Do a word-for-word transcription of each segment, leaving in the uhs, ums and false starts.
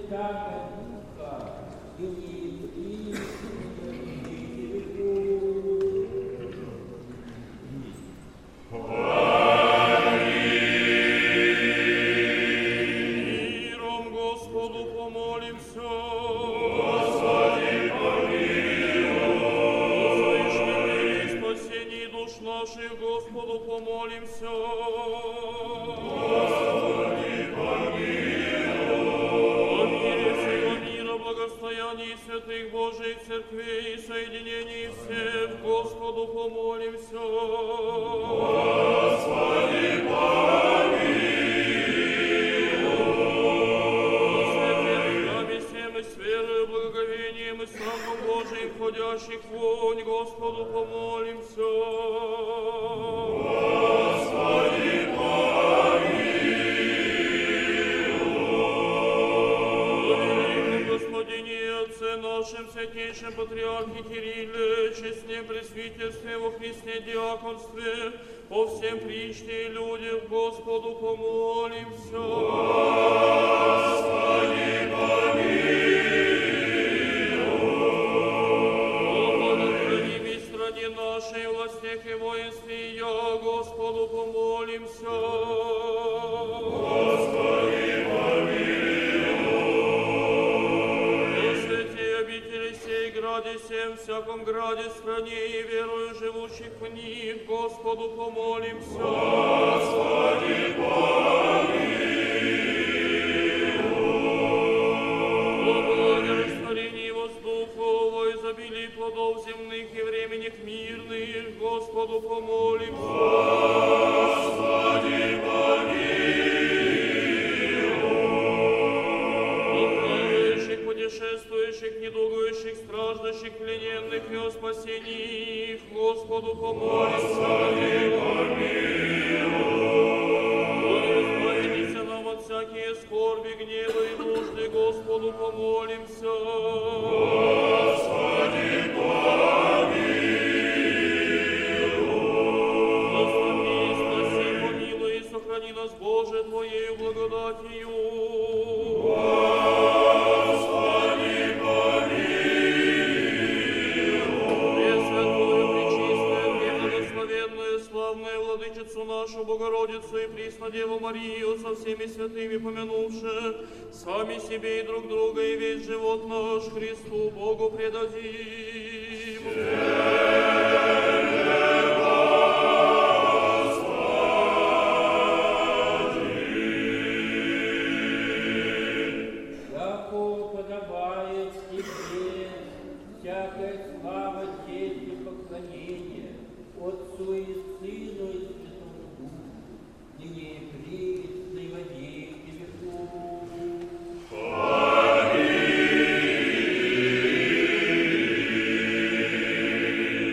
Аминь.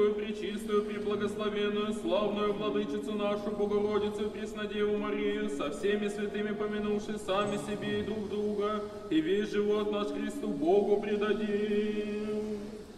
святую, пречистую, преблагословенную, славную владычицу нашу, Богородицу, Преснодеву Марию, со всеми святыми помянувши сами себе и друг друга, и весь живот наш Христу Богу предадим.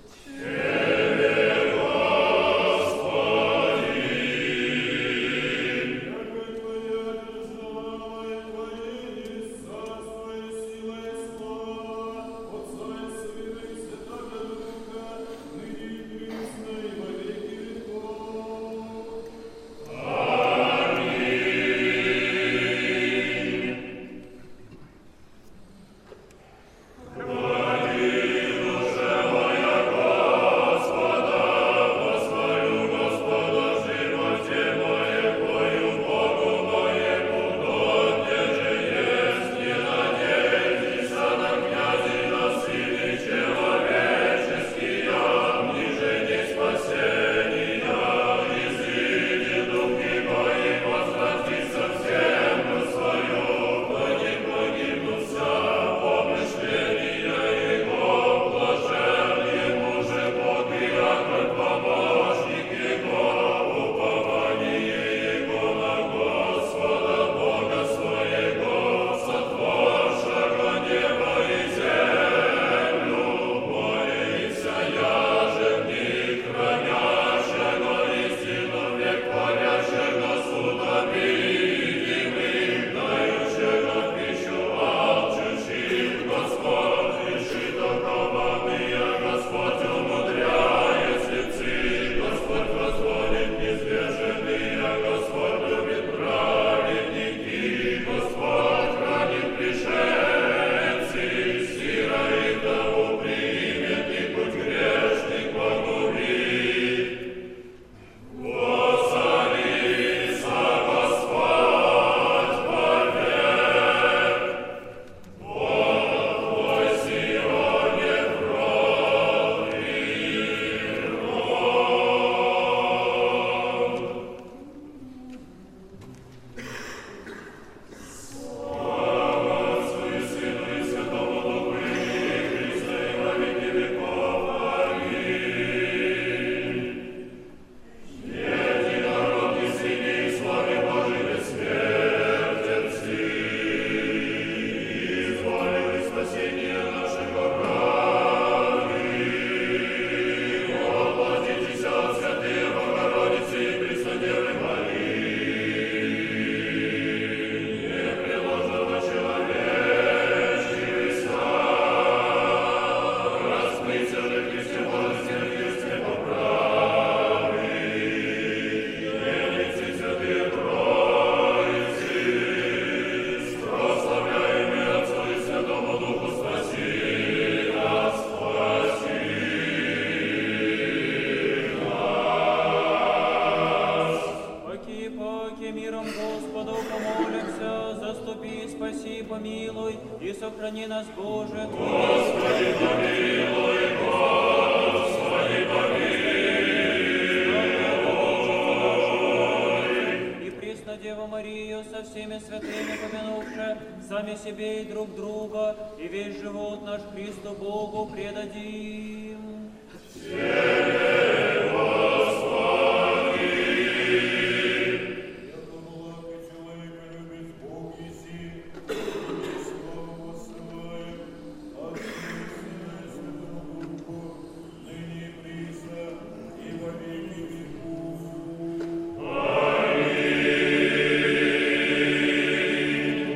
Себе и друг друга, и весь живот наш Христу Богу предадим.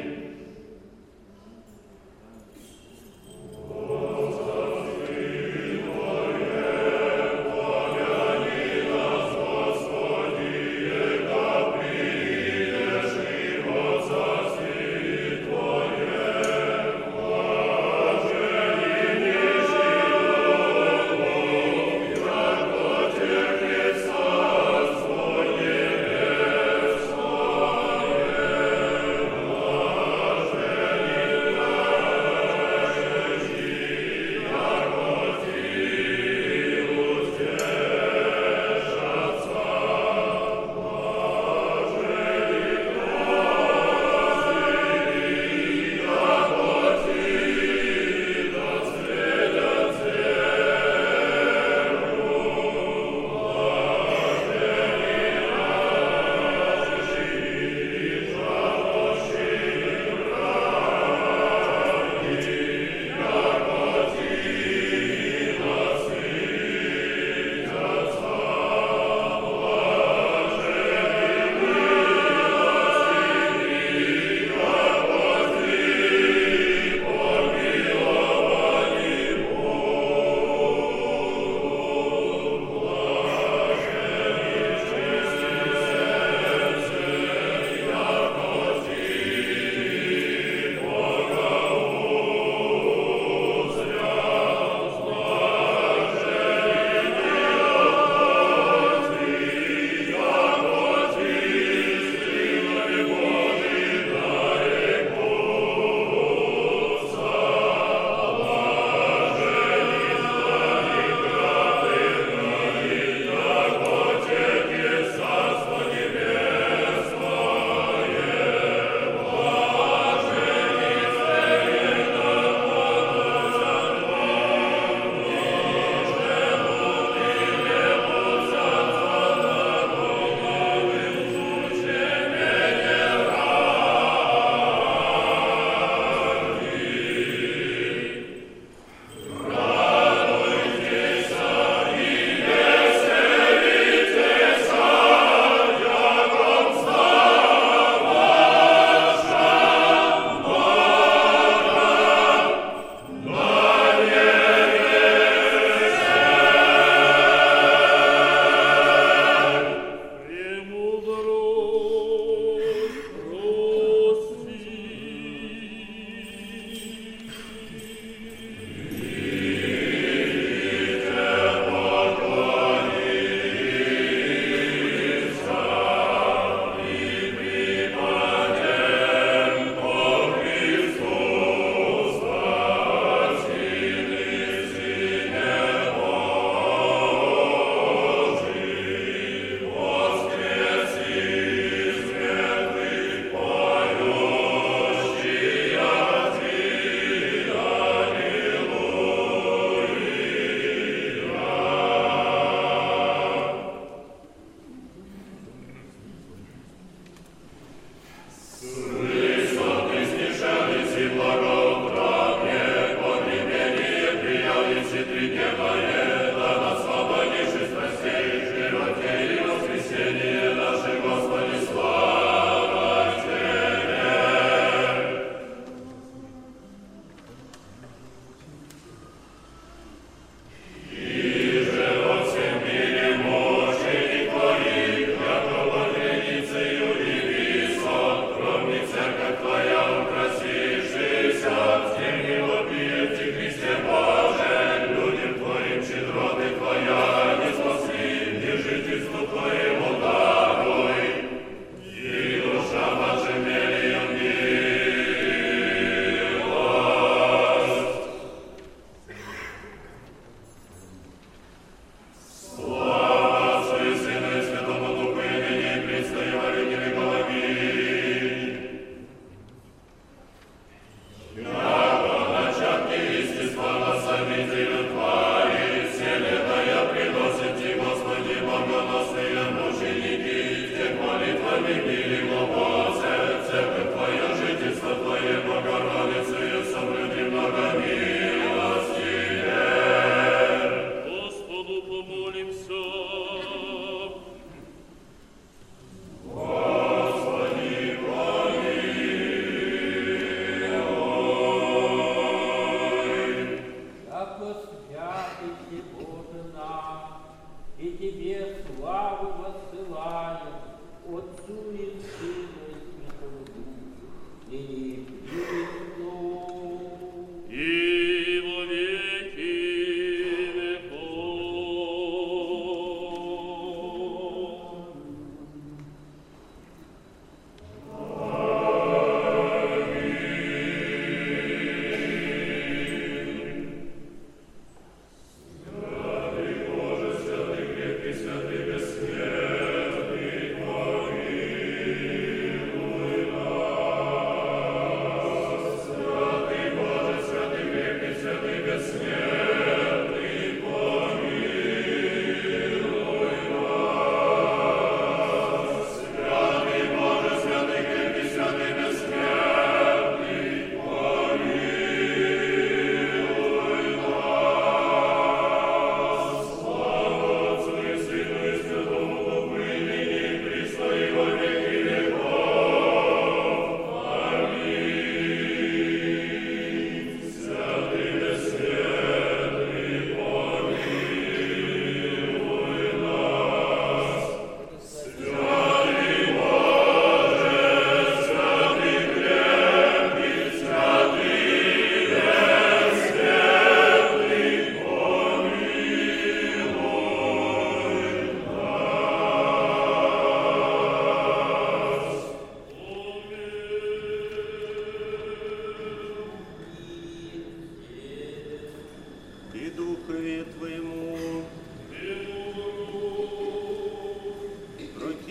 Господи,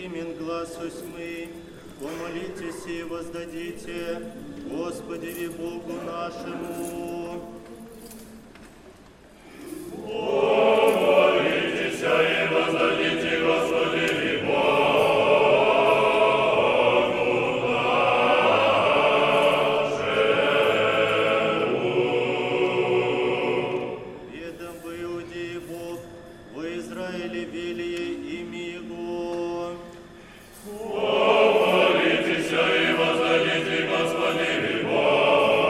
имен глаз осьмы, помолитесь и воздадите, Господи и Богу нашему. Помолитесь и воздадите, Господи и Богу нашему. Ведом в Иудее Бог, во Израиле велие имя Его. Помолитесь и воздадите, Господи и Богу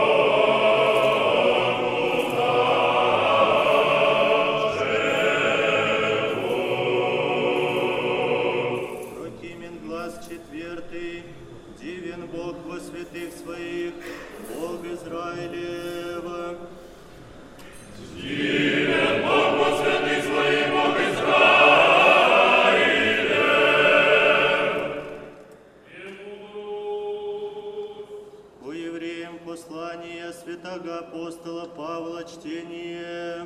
нашему. Прокимен глаз четвертый, дивен Бог во святых своих, Бог Израилева. Дивен Бог во святых своих, Бог Израилев. По евреям послание святого апостола Павла чтение.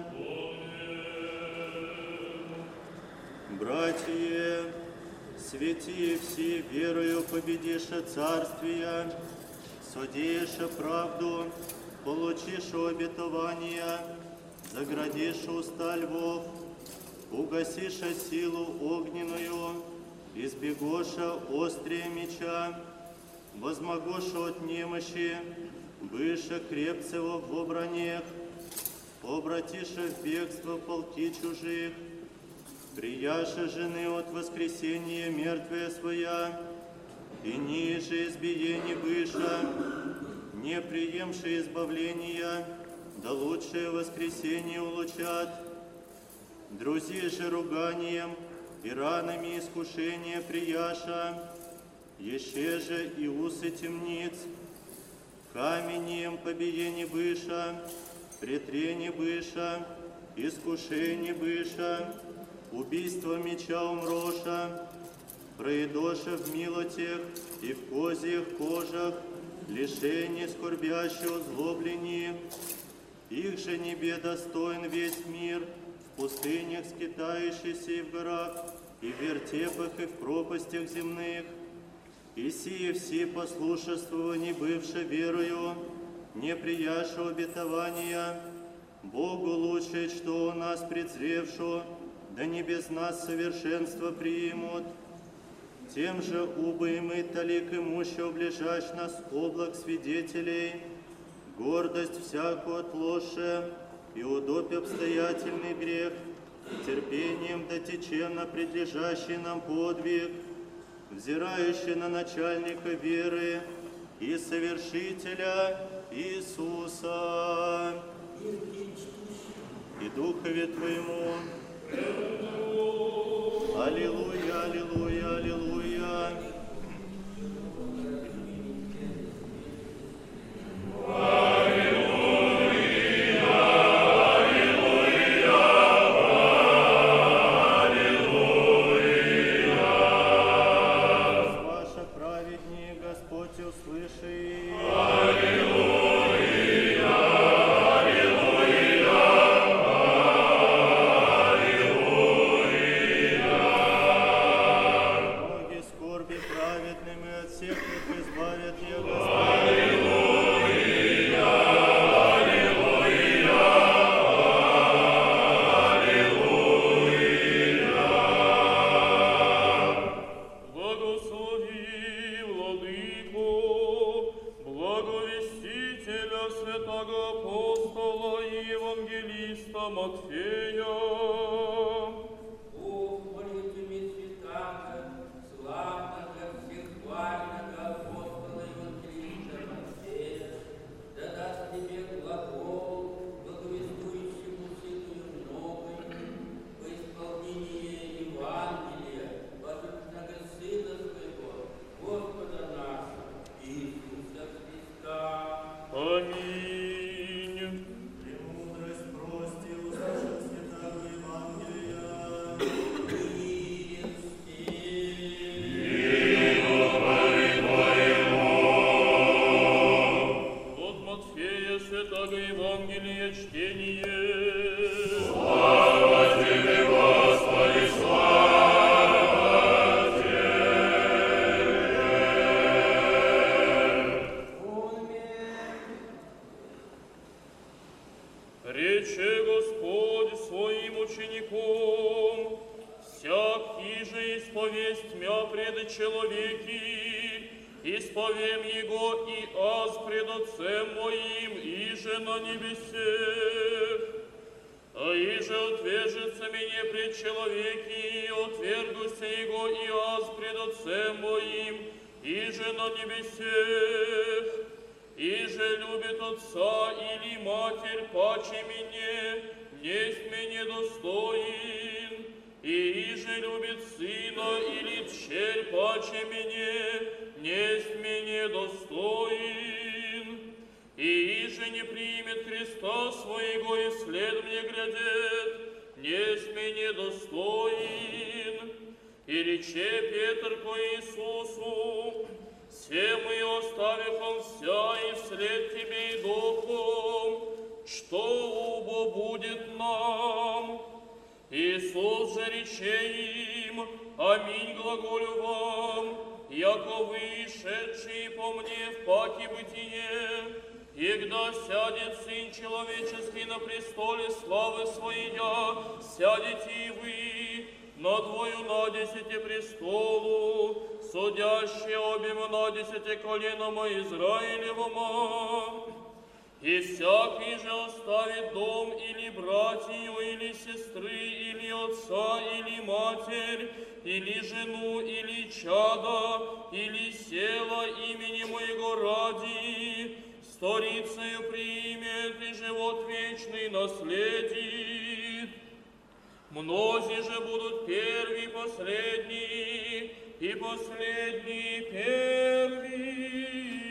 Братья, святие все, верою победиша царствия, содеяша правду, получиша обетования, заградиша уста львов, угасиша силу огненную, избегоша острия меча, возмогоша от немощи, быша крепцево в обранех, обратиша в бегство полки чужих, прияша жены от воскресения мертвая своя, и ниже избиений быша, не приемши избавления, да лучшее воскресение улучат. Друзи же руганием и ранами искушения прияша, еще же и усы темниц, каменем побиение быша, претрение быша, искушение быша, убийство меча умроша, проедоша в милотях и в козьих кожах, лишение скорбящего злоблений. Их же небе достоин весь мир, в пустынях скитающийся и в горах, и в вертепах, и в пропастях земных. И сие все послушествования, бывши верою, не прияшу обетования, Богу лучше, что у нас презревшу, да не без нас совершенство приимут. Тем же убы и мы талик имуще облежащ нас облак свидетелей, гордость всякую отложше и удобь обстоятельный грех, терпением дотечем на предлежащий нам подвиг, взирающий на начальника веры и совершителя Иисуса. И Духове Твоему. Аллилуйя, аллилуйя, аллилуйя. Ваша праведнее, Господь услыши. исповесть мя пред человеки, исповем Его и аз пред Отцем моим, и же на небесех. А иже отвержется мне пред человеки, отвергуся Его и аз пред Отцем моим, и же на небесех. И же любит отца или матерь паче мне, несть мне достоин. И иже любит сына или дщерь паче мне, несть мне достоин. И иже не примет креста своего и след мне глядет, несть мне достоин. И рече Петр по Иисусу: все мы оставихом вся и вслед Тебе и духом, что убо будет нам? Иисус же рече им: аминь глаголю вам, яко вы, шедшие по мне в паки бытие, и когда сядет Сын Человеческий на престоле славы Своей, сядете и вы на двою на десяти престолу, судящие обема на десяти коленома Израилевома. И всякий же оставит дом или братью, или сестры, или отца, или матерь, или жену, или чада, или села имени Моего ради, сторицею примет и живот вечный наследит. Мнози же будут первые последние, и последние первые.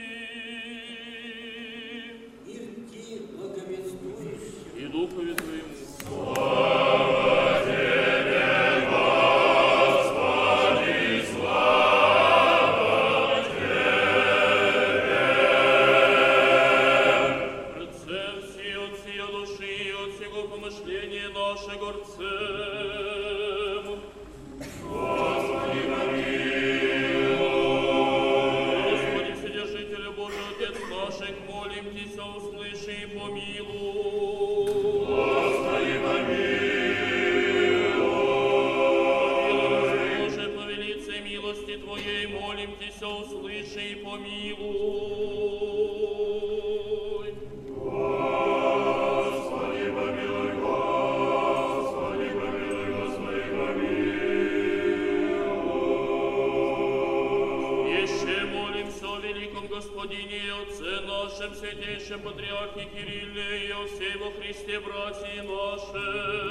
И Духове Твоему. Слава Тебе, Господи, слава Тебе. Предцем си от сия души, от сего помышления наше горцем. Господи, помилуй. Господи, Вседержителю Божий, Отец наших, молим Тися, услыши и помилуй. Господи, помилуй. Боже, по велице милости Твоей, молим Тися, услыши и помилуй. Господи, помилуй, Господи, помилуй, Господи, помилуй. Еще молимся о великом Господине и Отце нашем, святейшем Патриархе Кирилле и о всей во Христе братья наши.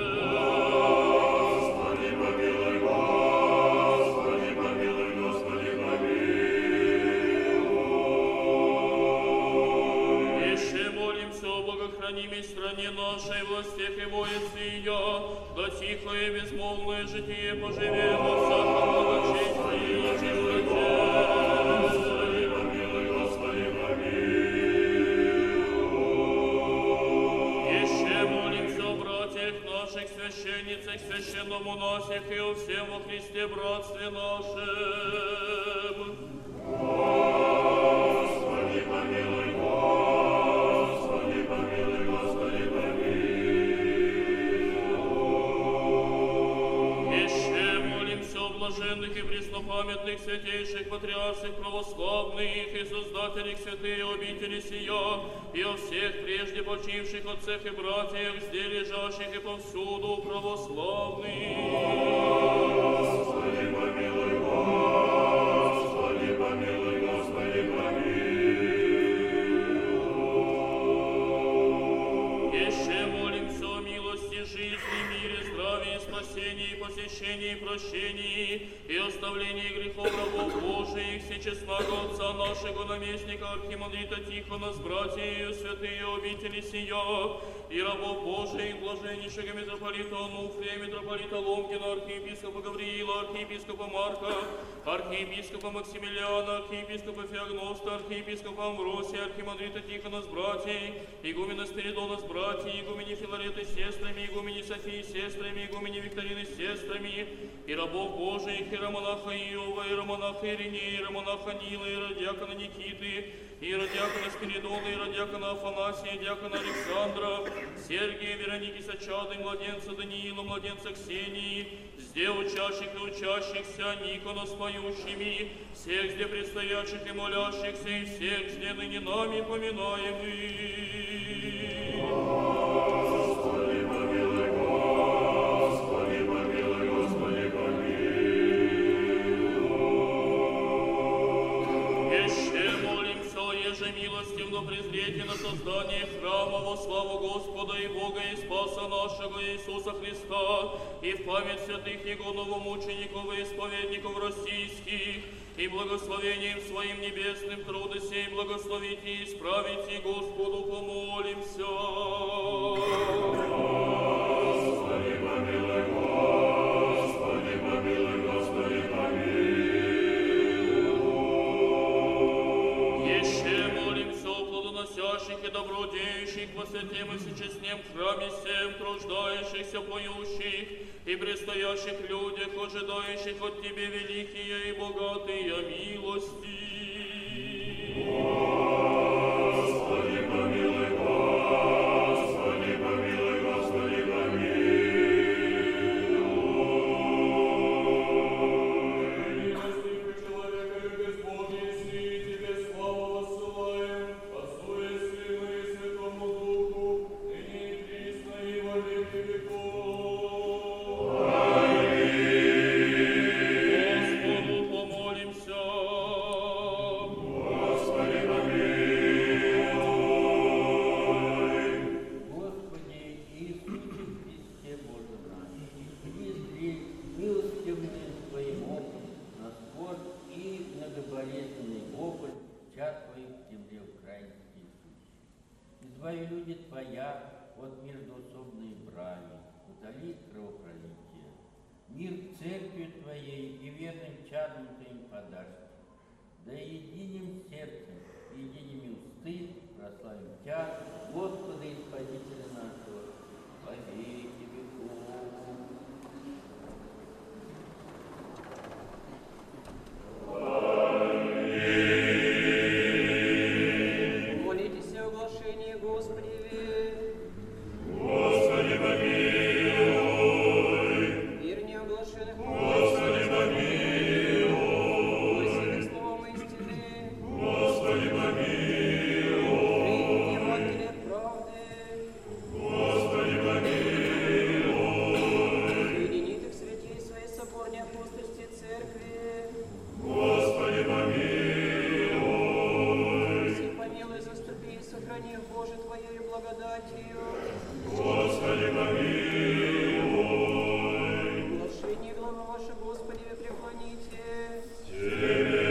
Господи, помилуй, Господи, помилуй, Господи, помилуй. Еще молимся о богохранимой стране нашей, властях и воинстве ее, да тихо и безмолвное житие поживем во всяком благочестии и чистоте. Господи, помилуй, Господи, помилуй. Еще молимся о братьях наших, священницах, священном монасях и о всем во Христе братстве нашем. Господи, помилуй, Господи, помилуй, Господи, помилуй. Еще молимся о блаженных и преснопамятных святейших патриарших православных и создателях святые обители сия, и о всех прежде почивших отцах и братьях, здесь лежащих и повсюду православных. Господи, помилуй, Господи, помилуй, Господи, помилуй. Еще молимся о милости, жизни, мире, здравии, спасении, посещении, прощении и оставлении грехов рабов Божиих, всечестного Отца нашего наместника архимандрита Тихона с братьею святые обители сия, и рабов Божиих, блаженнейшего митрополита Онуфрия, митрополита Ломкина, архиепископа Гавриила, архиепископа Марка, архиепископа Максимилиана, архиепископа Феогноста, архиепископа Амвросия, архимандрита Тихона с братьей, игумена Спиридона с братьей, игумени Филареты с сестрами, игумени Софии с сестрами, игумени Викторины с сестрами, и рабов Божиих, иеромонаха Иова, иеромонаха Иринея, иеромонаха Нила, иеродиакона Никиты, иеродиакона Спиридона, иеродиакона Афанасия, диакона Александра, Сергия, Вероники Сачады, младенца Даниила, младенца Ксении, с все учащих и учащихся, Никона с поющими, всех где предстоящих и молящихся, и всех где ныне нами поминаемых. Господи, помилуй, Господи, помилуй, Господи, помилуй. Еще молимся, еже милостивно презрите на создание храма во славу Господа и Бога и Спаса нашего Иисуса Христа, и в память святых Его новомучеников и исповедников российских, и благословением Своим небесным труды сей благословите и исправите, Господу помолимся. Господи, помилуй, Господи, помилуй, Господи, помилуй. Еще молимся о плодоносящих и добродеющих во святем и всечестнем храме всем, труждающихся, поющих и предстоящих людях, ожидающих от Тебе великие и богатые милости. Господи, помилуй, Господи, помилуй, Господи, помилуй. Милостивый человека и безбожный, си Тебе славу воссылаем, Отцу и Сыну и Святому Духу, ныне и присно и во веки веков. Господу помолимся. Господи, помилуй. Господи Иисусе Христе Боже наш, изли милостивный Твоим опыт на скорбь и многоболезненный опыт час Твоих в земле украинские сущи. Избави люди Твоя от междоусобной брани, удали кровопролитие. Мир церкви Твоей и верным чадом Твоим подашь. Да единым сердцем, единими усты прославим Тя, Господа и Спасителя нашего, во веки веков. Молитесь о оглашении Господеве. Господи, помилуй. Мир неоглашенных Господи, помилуй. гласит словом истины. Господи, помилуй. Принят Евангелие правды. Господи, помилуй. Соединит их святей своей соборной апостольской церкви. Господи, помилуй. Си помилуй, заступи и сохрани их, Боже, Твоею благодатью. Господи, помилуй. Глашение глава ваша, Господи, вы преклоните. Тебе,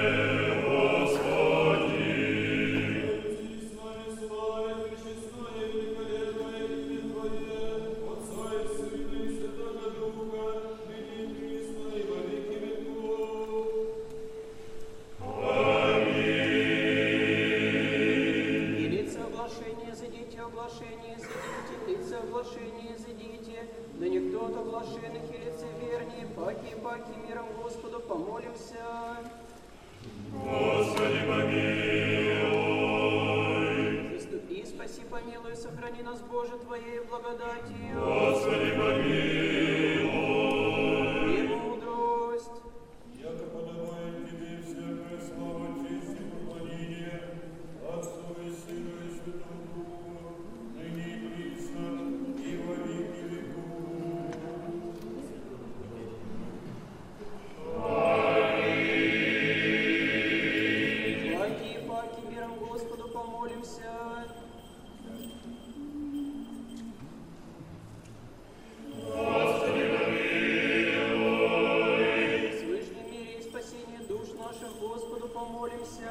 Господи. Иди с нами славя, пречестное, великолепное имя Твое, Отца и Сына и Святого Духа, ныне и присно и во веки веков. И лица оглашения зайдите, оглашение зайдите, лица оглашения зайдите, да никто от оглашенных и лицевернее, паки и паки миром Господу помолимся. Господи, помилуй. Заступи, спаси, помилуй, сохрани нас, Боже, Твоей благодатью. Господи, помилуй. Премудрость. Яко подобает Тебе всякая слава, честь и поклонение, Отцу и Сыну и Святому Духу, ныне и присно и во веки веков. Паки и паки миром Господу помолимся. Свышнем мире и спасении душ наших Господу помолимся.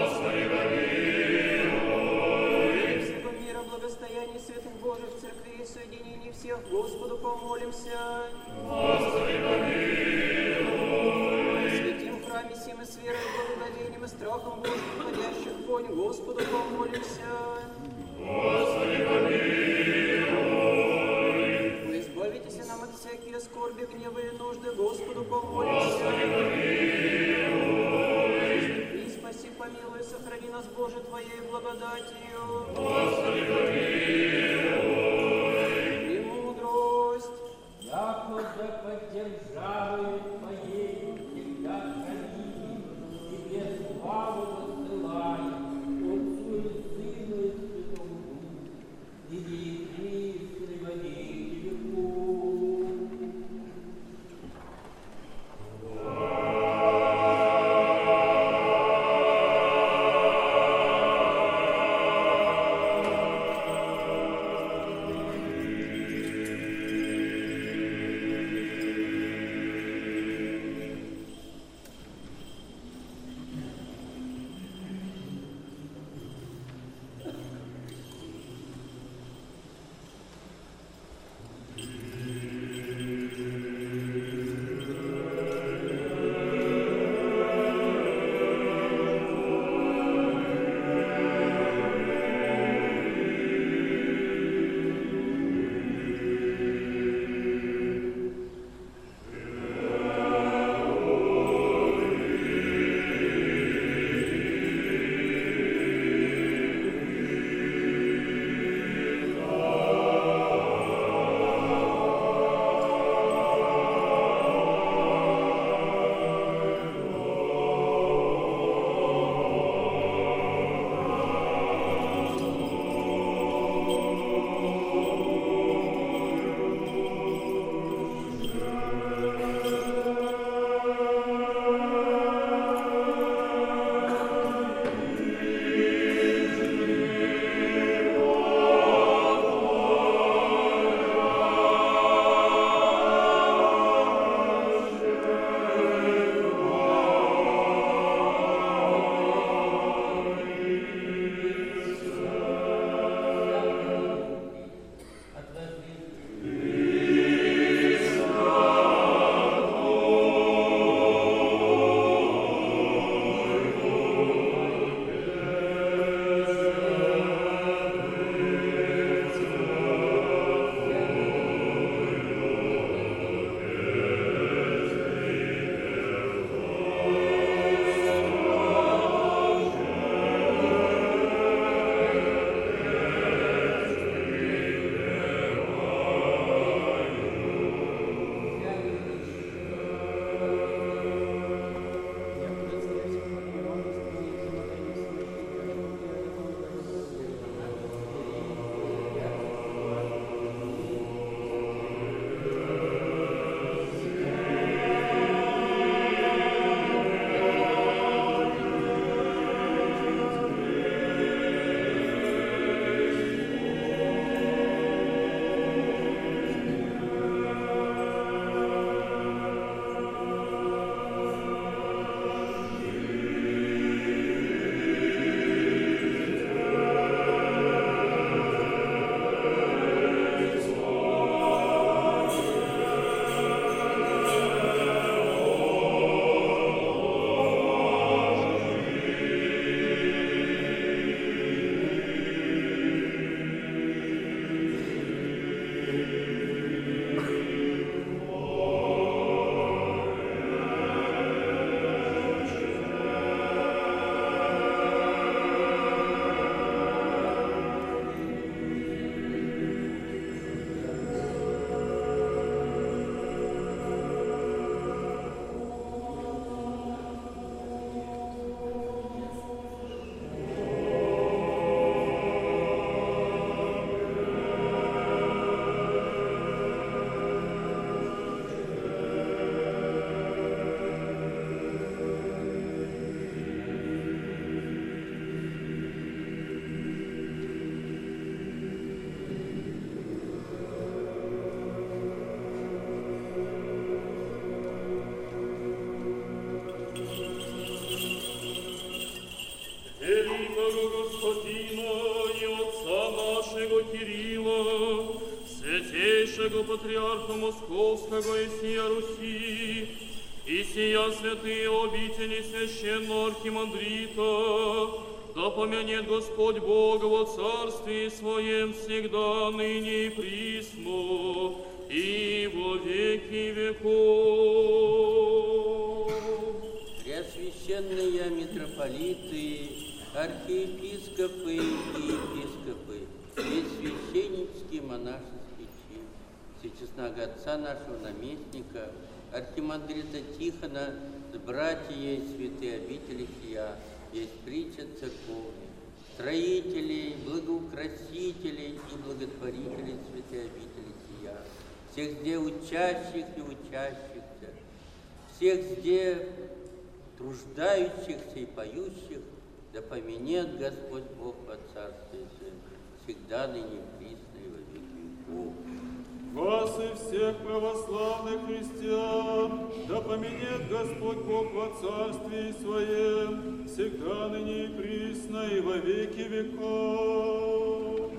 Всего мира, благостояния святых Божьих церквей и соединений всех Господу помолимся. Святим храме сим и с верой, благоговением и страхом Божьим, входящих в вонь, Господу помолимся. Вы избавитесь нам от всякие скорби, гнева и нужды, Господу помолимся. И спаси, помилуй, сохрани нас, Боже, Твоей благодатью. Премудрость. Яко да поддержи Константина и отца нашего Кирилла, святейшего патриарха Московского и сия Руси, и сия святые обители священного архимандрита, да помянет Господь Бога во царстве Своем всегда, ныне и присно, и во веки веков. Преосвященные митрополиты, архиепископы и епископы, весь священнический монашеский чин, всечестного отца нашего наместника, архимандрита Тихона, с братья и святые обители сия, есть притча церковных, строителей, благоукрасителей и благотворителей святой обители сия, всех где учащих и учащихся, всех где труждающихся и поющих, да поменет Господь Бог во Царстве Своем, всегда ныне присно и во веки веков. Вас и всех православных христиан, да поменет Господь Бог во Царстве Своем, всегда ныне и присно и во веки веков.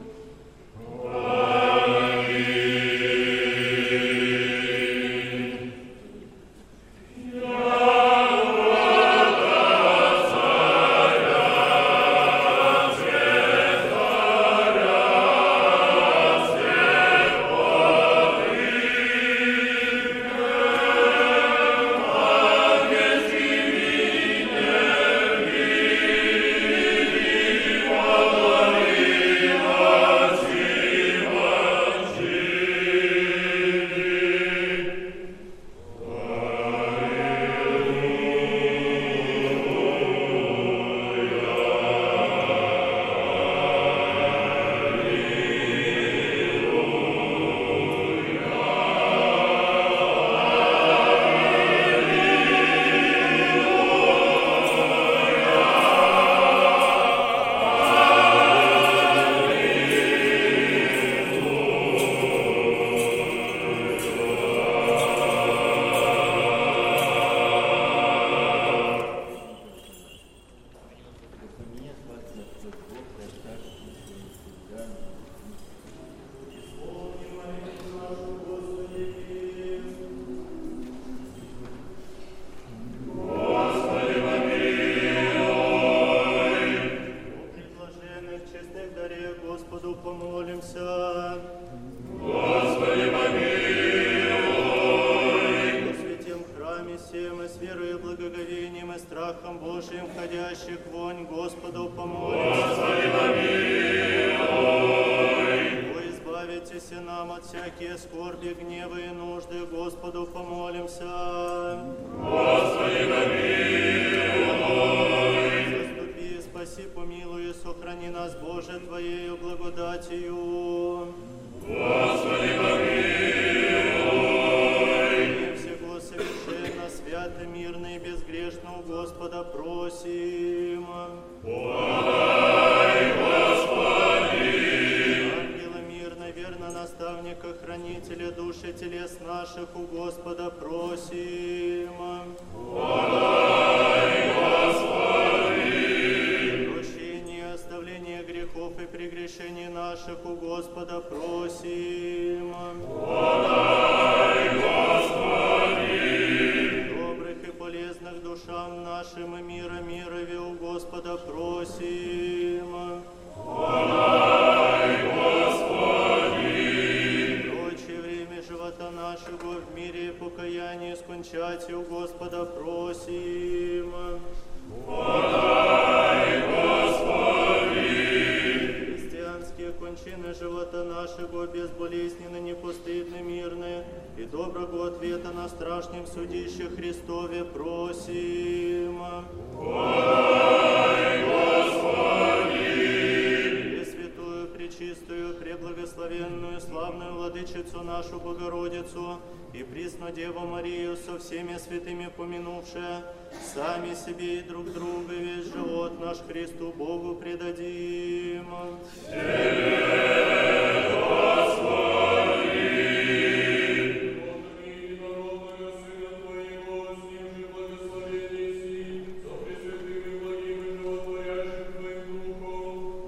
Сами себе и друг друга весь живот наш Христу Богу предадим. Тебе, Господи! Благословен си, со пресвятым и благим и животворящим Твоим Духом,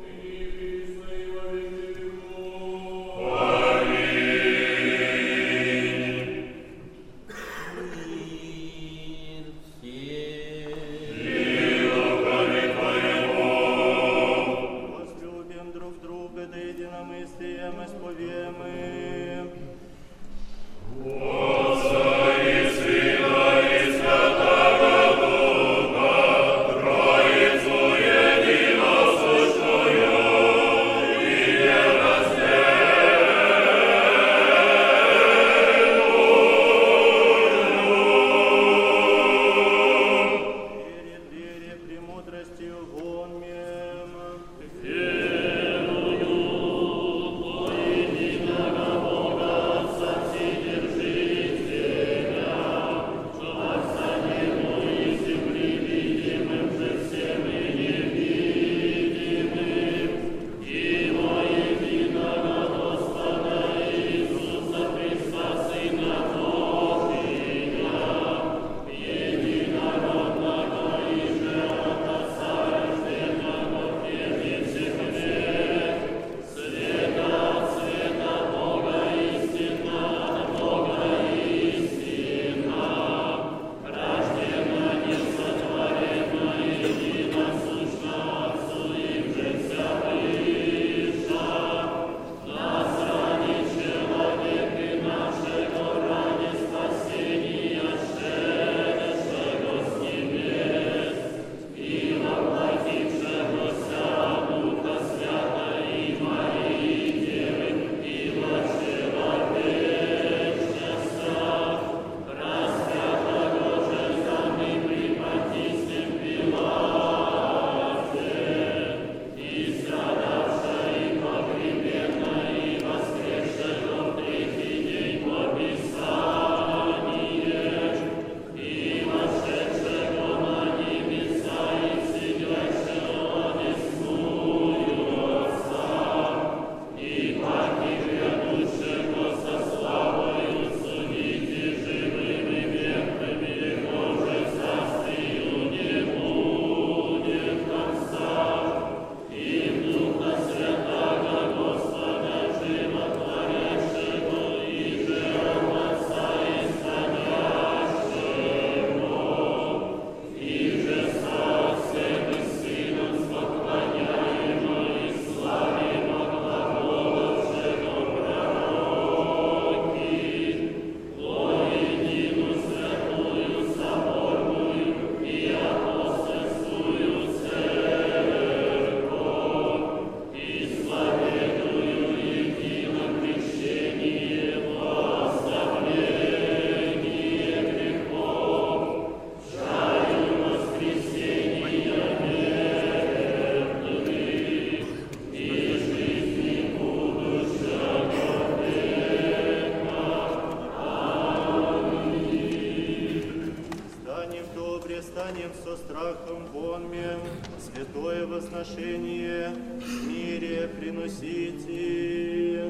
престанем со страхом вонме, святое возношение в мире приносите.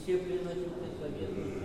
все приносят советы.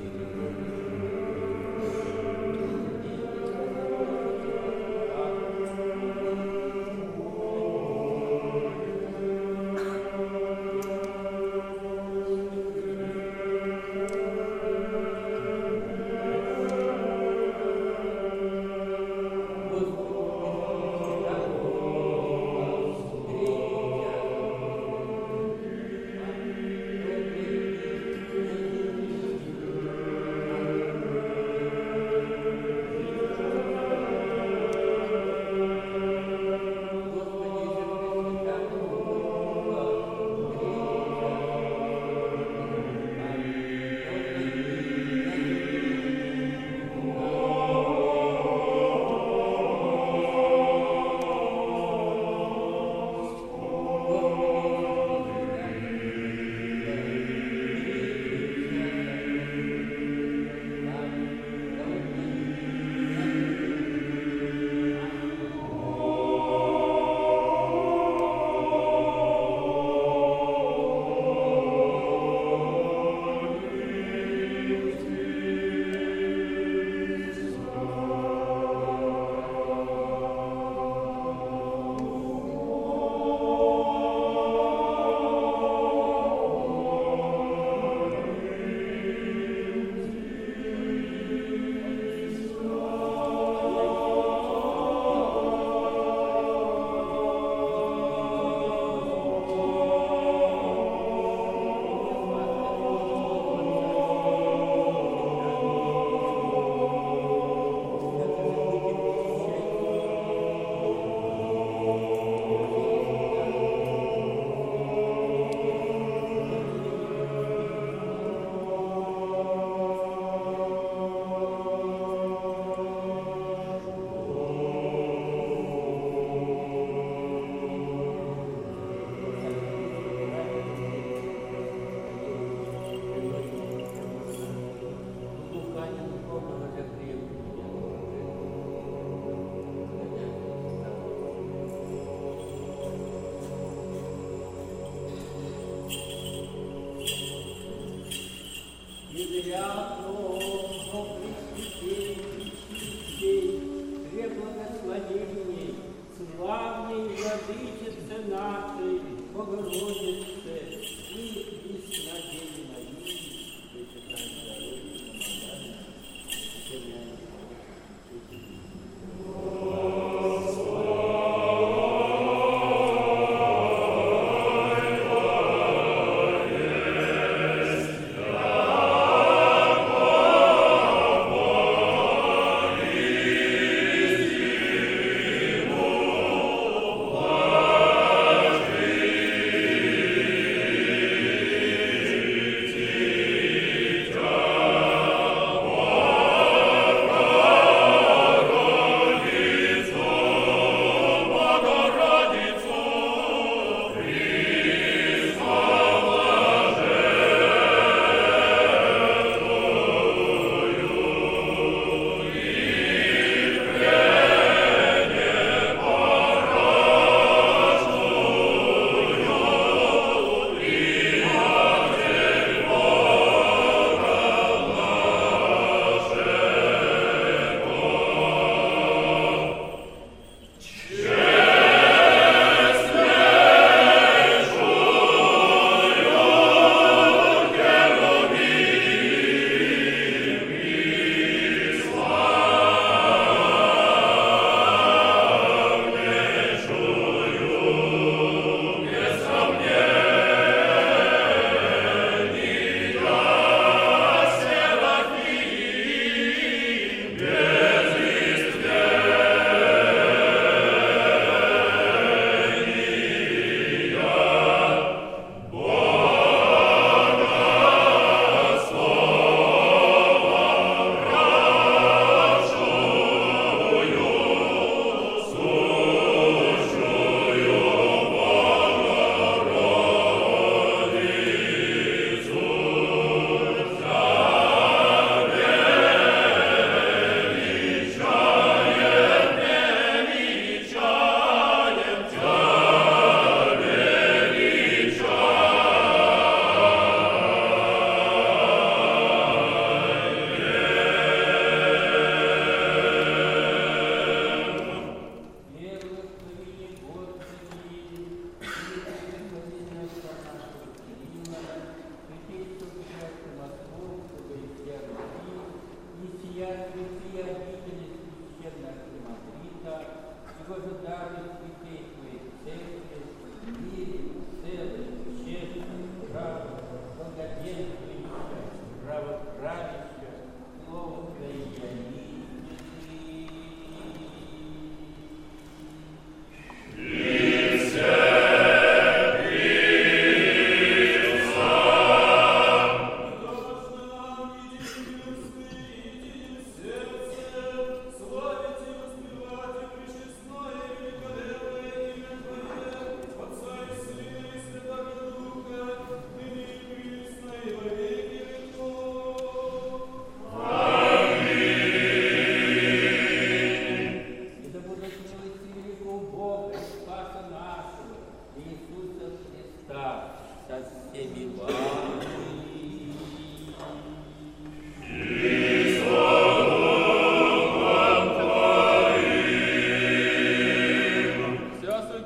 Amen.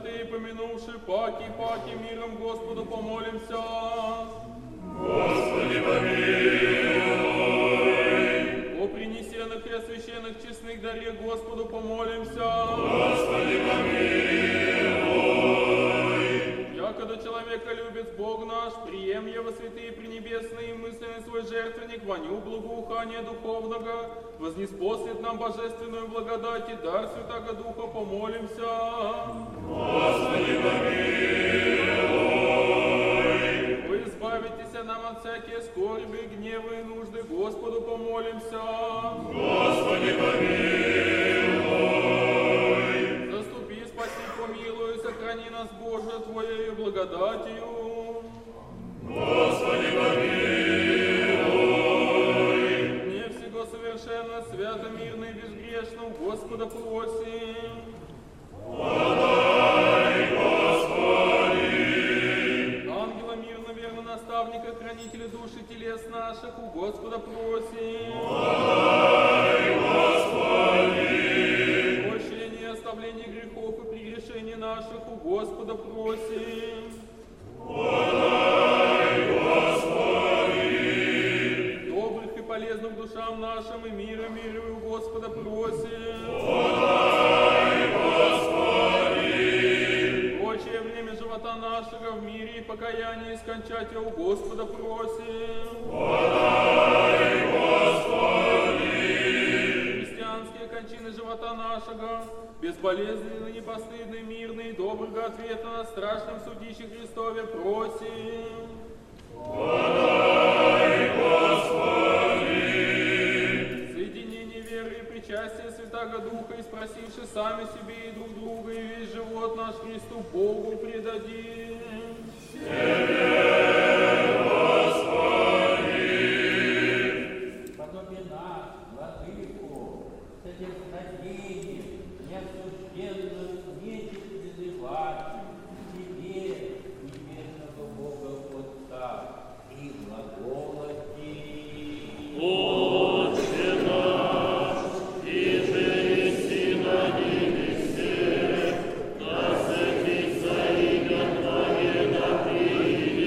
святые помянувши, паки, паки, миром Господу помолимся. Господи, помилуй. О принесенных и освященных честных даре Господу помолимся. Господи, помилуй. Якогда человека любит Бог наш, прием его святые пренебесные мысленный свой жертвенник, воню благоухания духовного, вознеспослит нам божественную благодать и дар Святаго Духа, помолимся. Господи, помилуй. Вы избавитесь нам от всякие скорби, гневы и нужды, Господу помолимся. Господи, помилуй. Заступи, спаси, помилуй, сохрани нас, Боже, Твоею благодатью. Господи, помилуй. Не всего совершенно, свято, мирно и безгрешно, у Господа просим. Подай, Господи. Ангела мирно, верно, наставника, хранителя душ и телес наших, у Господа просим. Подай, Господи. Прощение и оставление грехов и прегрешений наших, у Господа просим. Подай, Господи. Добрых и полезных душам нашим и мира миру, у Господа просим. Подай, Господи. Прочее время живота нашего в мире и покаянии скончать, у Господа просим. Подай, Господи. Христианские кончины живота нашего, безболезненный, непостыдный, мирный, доброго ответа на страшном судище Христове просим. Подай, Господи. Соединение веры и причастия Святаго Духа, и спросивши сами себе и друг друга, и весь живот наш Христу Богу предадим. Подобие нас, Владыку, содержание, неосужденно нечисть призывать тебе, небесного Бога Отца, и глаголоти. Отче наш, иже еси на небесе, да святится имя Твое, да придет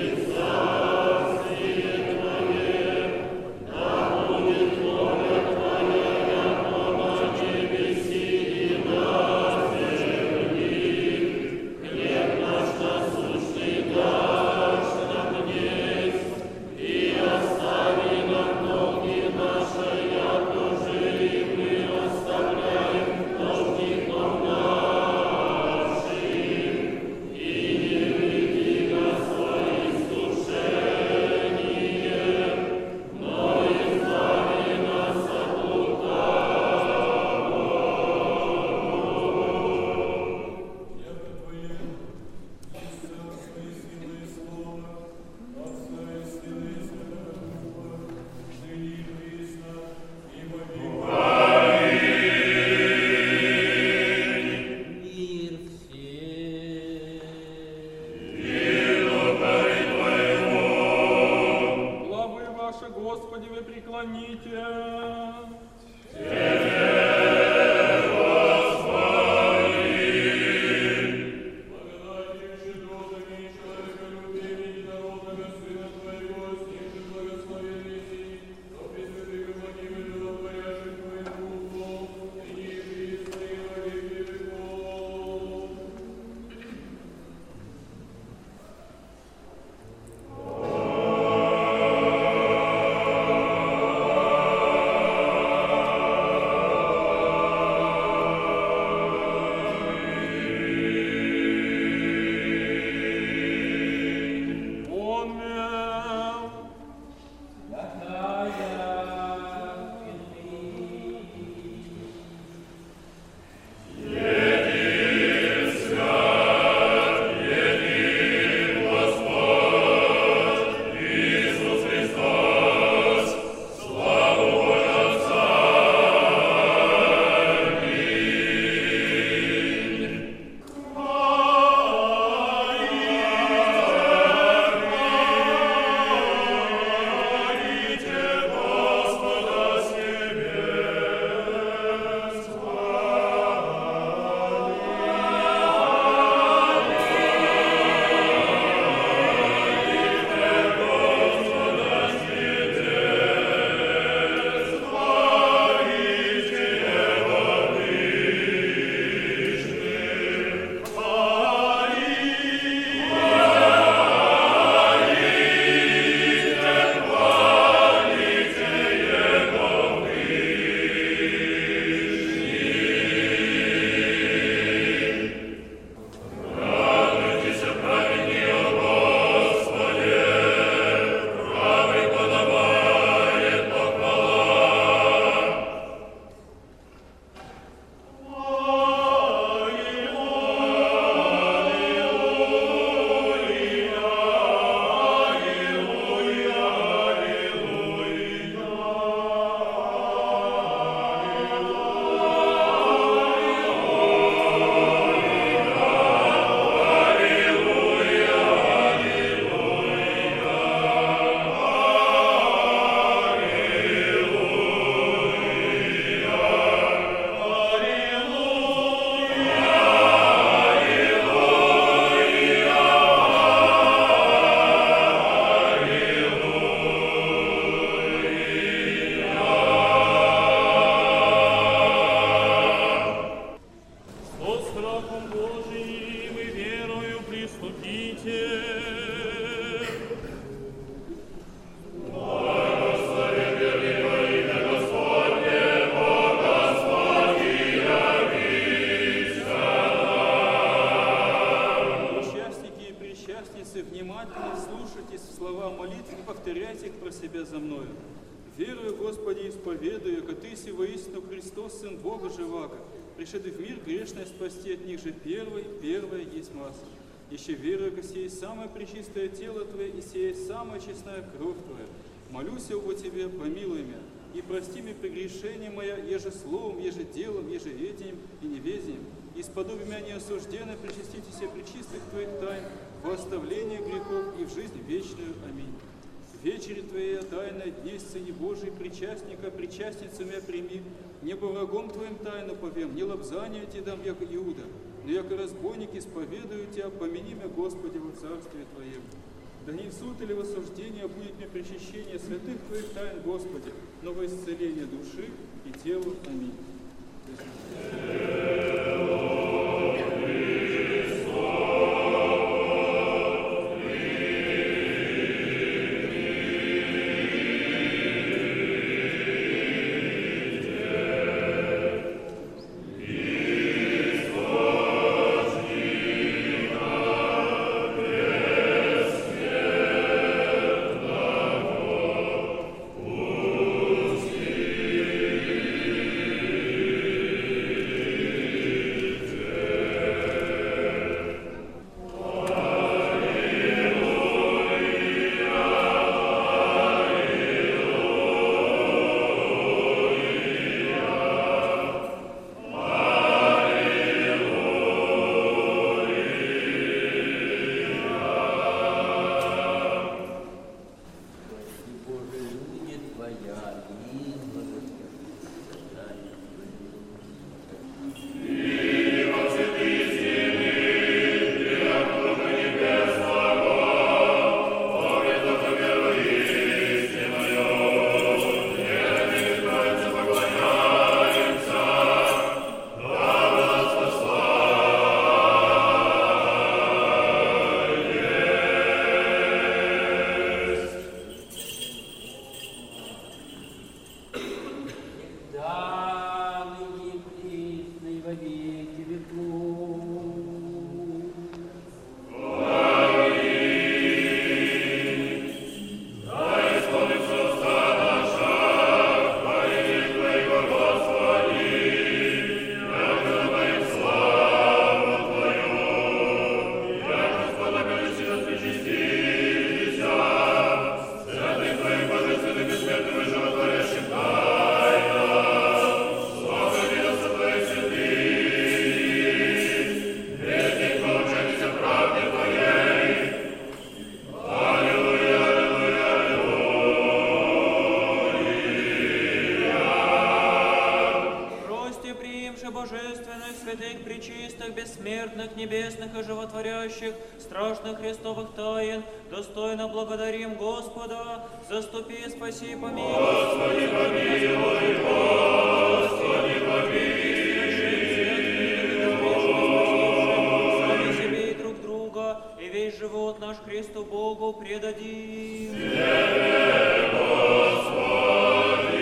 молите. Участники и причастницы, внимательно слушайтесь в слова молитв и повторяйте их про себя за мною. Верую, Господи, исповедую, ко Ты си воистину Христос, Сын Бога живака, пришедший в мир грешное спасти от них же первый, первое есть масса. Еще верую, ко сей самое пречистое тело Твое и сей самая честная кровь Твоя. Молюсь о Тебе, помилуй меня, и прости мне прегрешение моя, еже словом, еже делом, еже ведением и неведением, и сподоби меня неосужденно причастите себе пречистых Твоих тайн во оставление грехов и в жизнь вечную. Аминь. Вечери Твоей тайна, днесь Сыне Божий, причастника, причастницу меня прими, небо врагом Твоим тайну повем, не лобзание Тебе дам, яко Иуда, но яко разбойник исповедую Тебя, помяни меня, Господи, во Царстве Твоем. Да не в суд или в осуждение будет мне причащение святых Твоих тайн, Господи, но во исцеление души и тела. Аминь. бессмертных, небесных и животворящих, страшных христовых тайн, достойно благодарим Господа, заступи, спаси, помилуй. Господи, помилуй, Господи, помилуй. Сами себе и друг друга, и весь живот наш Христу Богу предадим. Тебе, Господи!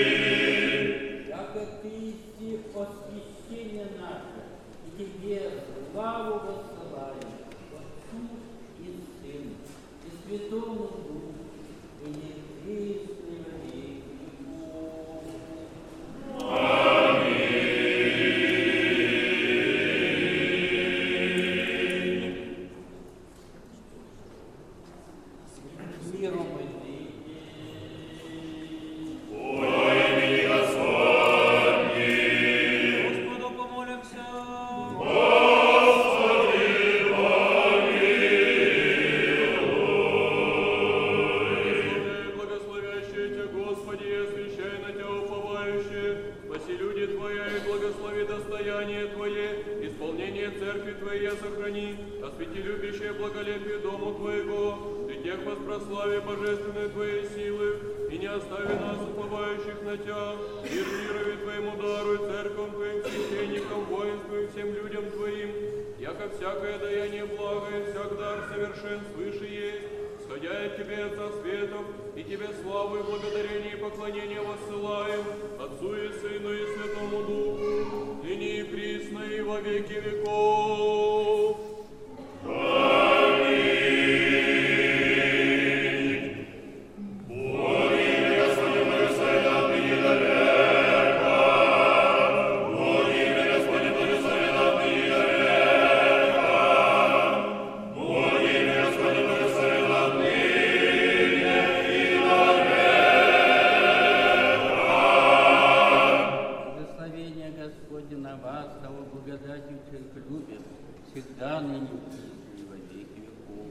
Яко Ты посвящение наше, и Тебе славу воссылаем, Отцу и Сыну, и Святому Духу, и непресно во веки веков. Аминь. С миром идите. Сохрани, освети любящее благолепие дому Твоего, при тех воспрослави божественной Твоей силы, и не остави нас, уповающих на Тя, мир мирови Твоему даруй, церковь Твоим, священникам, воинству и всем людям Твоим, яко всякое даяние благое, всяк дар совершен свыше есть, сходя от Тебе, Отца Светов, и Тебе славу и благодарение и поклонение воссылаем, Отцу и Сыну и Святому Духу, ныне и присно и во веки веков. Всегда ныне и во веки веков.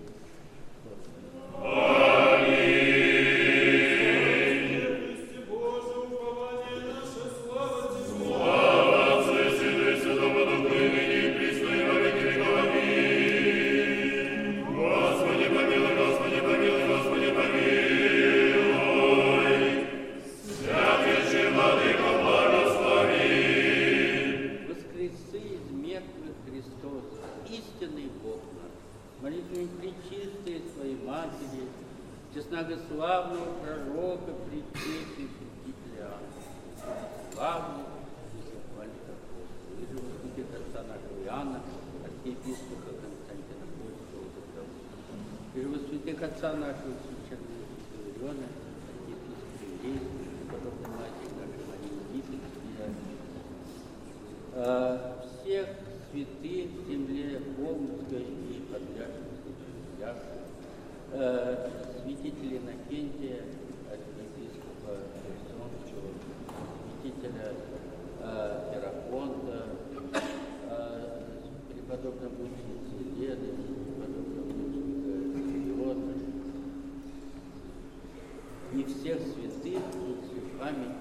Честногославного пророка, причестия, святителя, славный митрополит апостол, и живо святых отца нашего Иоанна, архиепископа Константина Польского, и живо святых отца нашего священного Иоанна, архиепископа Еврейского, и подобной матери нашей Марии Египетской, всех святых в земле Богомской и подляшных святых, святителя Иннокентия, архиепископа Херсонского, святителя Ферапонта, преподобного мученицы Елены, преподобного мученика Иоанна, и всех святых в память